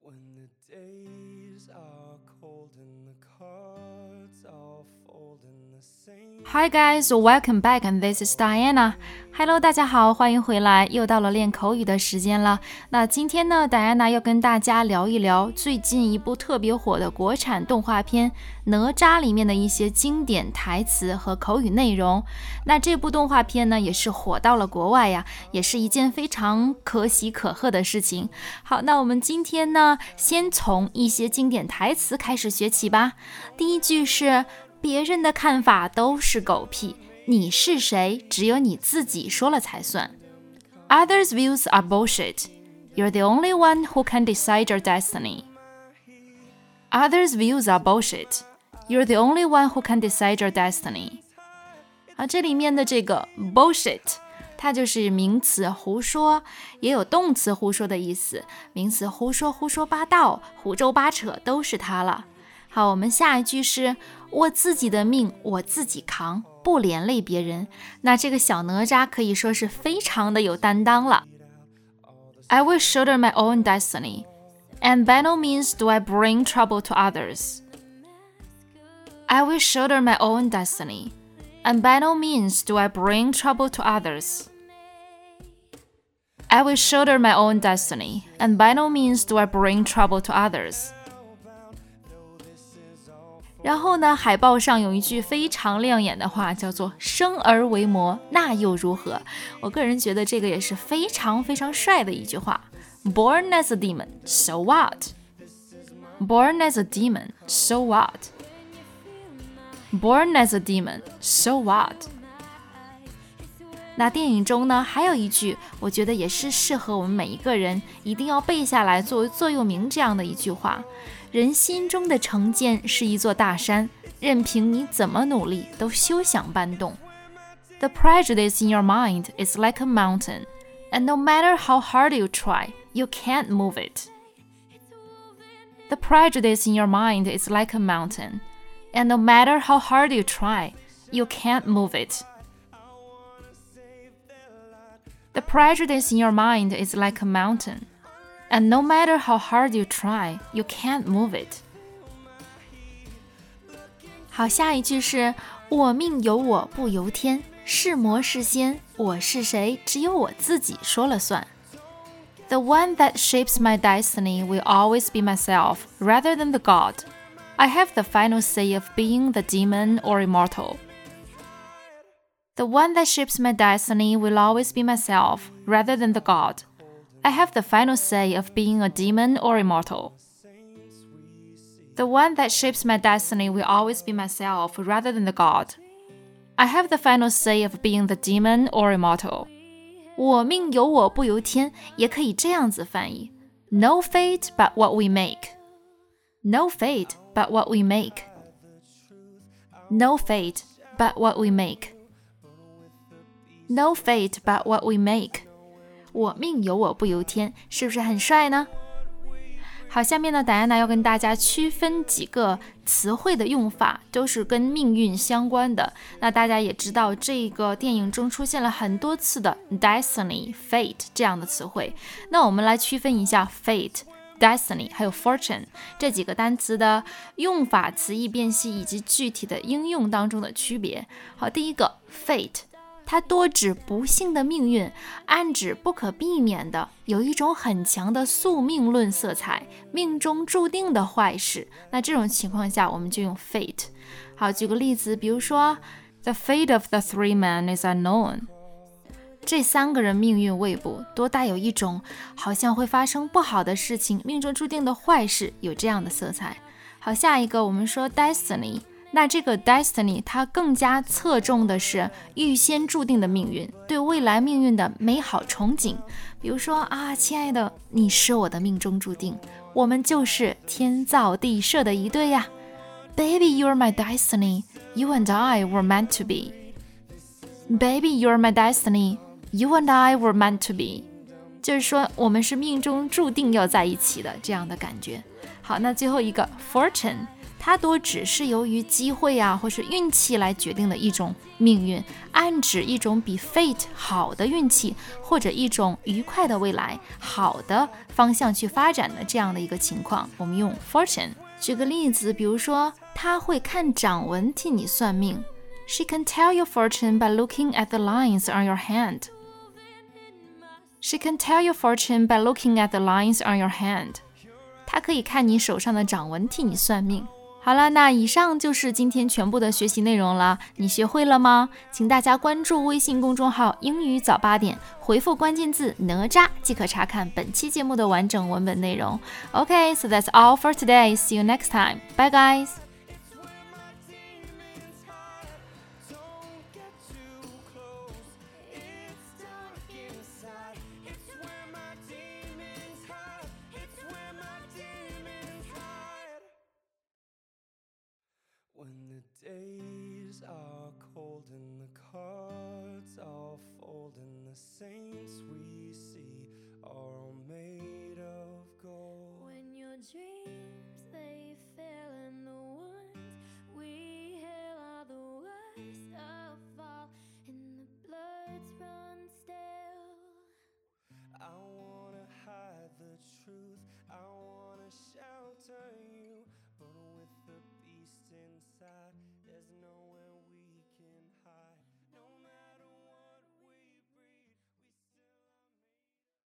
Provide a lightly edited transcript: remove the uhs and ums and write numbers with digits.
When the days are cold and the cards all fold in the same Hi guys, welcome back and this is Diana. Hello, 大家好，欢迎回来，又到了练口语的时间了。那今天呢，Diana 要跟大家聊一聊最近一部特别火的国产动画片《哪吒》里面的一些经典台词和口语内容。那这部动画片呢，也是火到了国外呀，也是一件非常可喜可贺的事情。好，那我们今天呢，先从一些经典台词开始学起吧。第一句是别人的看法都是狗屁，你是谁，只有你自己说了才算。Others' views are bullshit. You're the only one who can decide your destiny. Others' views are bullshit. You're the only one who can decide your destiny. 这里面的这个 bullshit 它就是名词胡说，也有动词胡说的意思。名词胡说、胡说八道、胡诌八扯都是它了。好，我们下一句是我自己的命我自己扛，不连累别人。那这个小哪吒可以说是非常的有担当了。I will shoulder my own destiny, and by no means do I bring trouble to others. I will shoulder my own destiny, and by no means do I bring trouble to others. I will shoulder my own destiny, and by no means do I bring trouble to others. 然后呢，海报上有一句非常亮眼的话，叫做生而为魔，那又如何？我个人觉得这个也是非常非常帅的一句话。Born as a demon, so what? Born as a demon, so what? Born as a demon, so what? 那电影中呢，还有一句，我觉得也是适合我们每一个人一定要背下来作为座右铭这样的一句话。人心中的成见是一座大山，任凭你怎么努力都休想搬动。The prejudice in your mind is like a mountain, and no matter how hard you try, you can't move it. The prejudice in your mind is like a mountain, and no matter how hard you try, you can't move it. The prejudice in your mind is like a mountain.And no matter how hard you try, you can't move it. 好，下一句是我命由我不由天，是魔是仙，我是谁，只有我自己说了算。The one that shapes my destiny will always be myself, rather than the god. I have the final say of being the demon or immortal. The one that shapes my destiny will always be myself, rather than the god.I have the final say of being a demon or immortal. The one that shapes my destiny will always be myself rather than the god. I have the final say of being the demon or immortal. 我命由我不由天，也可以这样子翻译 No fate but what we make. No fate but what we make. No fate but what we make. No fate but what we make.我命由我不由天，是不是很帅呢？好，下面呢，Diana要跟大家区分几个词汇的用法，都是跟命运相关的。那大家也知道，这个电影中出现了很多次的 destiny、fate 这样的词汇。那我们来区分一下 fate、destiny 还有 fortune 这几个单词的用法、词义辨析以及具体的应用当中的区别。好，第一个 fate。它多指不幸的命运，暗指不可避免的，有一种很强的宿命论色彩，命中注定的坏事。那这种情况下，我们就用 fate。好，举个例子，比如说 The fate of the three men is unknown。这三个人命运未卜，多带有一种好像会发生不好的事情，命中注定的坏事，有这样的色彩。好，下一个我们说 destiny。那这个 destiny 它更加侧重的是预先注定的命运，对未来命运的美好憧憬。比如说啊，亲爱的，你是我的命中注定，我们就是天造地设的一对呀。Baby, you're my destiny. You and I were meant to be. Baby, you're my destiny. You and I were meant to be. 就是说我们是命中注定要在一起的这样的感觉。好，那最后一个 fortune。 它多只是由于机会啊或是运气来决定的一种命运，暗指一种比 fate 好的运气，或者一种愉快的未来，好的方向去发展的这样的一个情况，我们用 fortune。 举个例子，比如说他会看掌纹替你算命， She can tell your fortune by looking at the lines on your hand. She can tell your fortune by looking at the lines on your hand. 她可以看你手上的掌纹替你算命。好了，那以上就是今天全部的学习内容了，你学会了吗？请大家关注微信公众号英语早8点，回复关键字哪吒即可查看本期节目的完整文本内容。Okay, so that's all for today. See you next time. Bye guys. When the days are cold and the cards all fold and the saints we see are all made